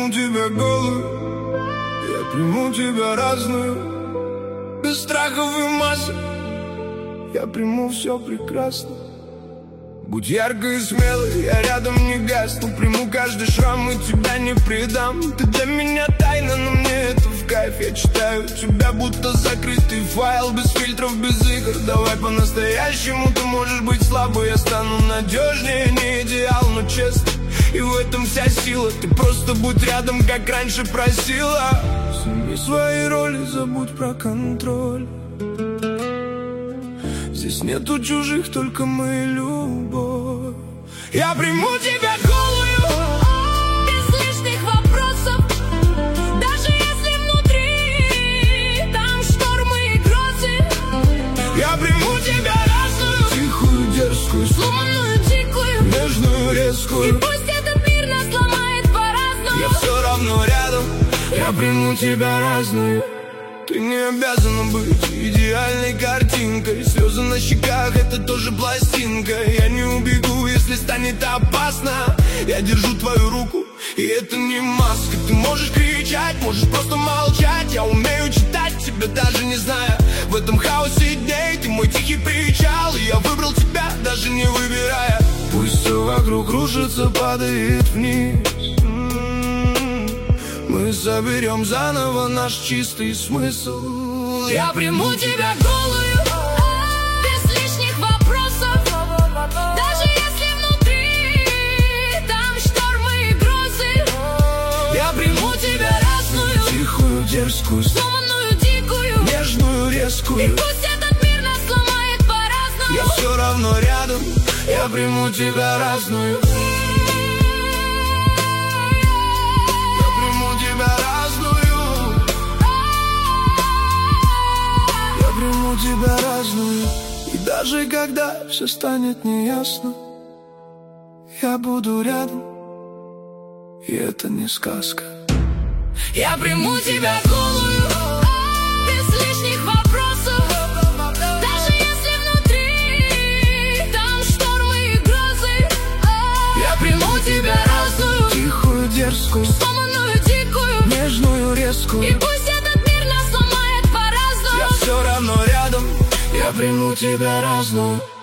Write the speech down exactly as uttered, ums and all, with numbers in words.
приму тебя голую, я приму тебя разную, без страхов и масок, я приму все прекрасно. Будь яркой и смелой, я рядом не гасну. Приму каждый шрам и тебя не предам. Ты для меня тайна, но мне это в кайф. Я читаю тебя, будто закрытый файл. Без фильтров, без игр, давай по-настоящему. Ты можешь быть слабой, я стану надежнее. Не идеал, но честно, и в этом вся сила. Ты просто будь рядом, как раньше просила. Сними свои роли, забудь про контроль. Здесь нету чужих, только мы и любовь. Я приму тебя голую, без лишних вопросов. Даже если внутри там штормы и грозы. Я приму тебя разную, тихую, дерзкую, сломанную, дикую, нежную, резкую. И пусть этот мир нас ломает по-разному, я все равно рядом. Я приму тебя разную. Ты не обязана быть идеальной картинкой. Слезы на щеках — это тоже пластинка. Я не убегу, если станет опасно. Я держу твою руку, и это не маска. Ты можешь кричать, можешь просто молчать. Я умею читать тебя, даже не зная. В этом хаосе дней ты мой тихий причал, и я выбрал тебя, даже не выбирая. Пусть все вокруг рушится, падает вниз. Мы соберем заново наш чистый смысл. Я приму тебя голую, без лишних вопросов. Даже если внутри там штормы и грозы. Я приму тебя разную, тихую, дерзкую, сломанную, дикую, нежную, резкую. И пусть этот мир нас сломает по-разному, я все равно рядом. Я приму тебя разную. Тебя разную. И даже когда все станет неясно, я буду рядом, и это не сказка. Я приму тебя голую, без лишних вопросов. Даже если внутри там штормы и грозы. Я приму тебя разную, тихую, дерзкую, сломанную, дикую, нежную, резкую. И пусть этот мир нас сломает по-разному, я все равно рядом. Я приму тебя разную.